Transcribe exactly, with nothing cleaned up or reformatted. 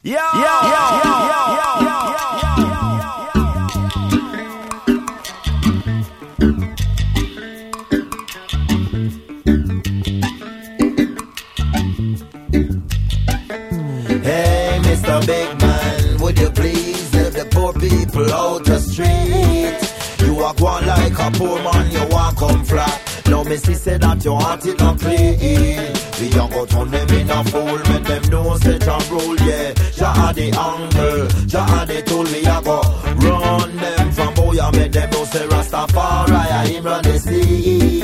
Yo, yo, yo, yo, yo, yo, Hey, Mister Big Man, would you please help the poor people out the street? You walk one like a poor man, you walk come flat. Now me see say that your heart is not clean. We young go turn them in a fool, make them know set and rule, yeah. Jah had the angle, Jah had the tool, we a go run them from boy and make them know say Rastafari, I him run the sea.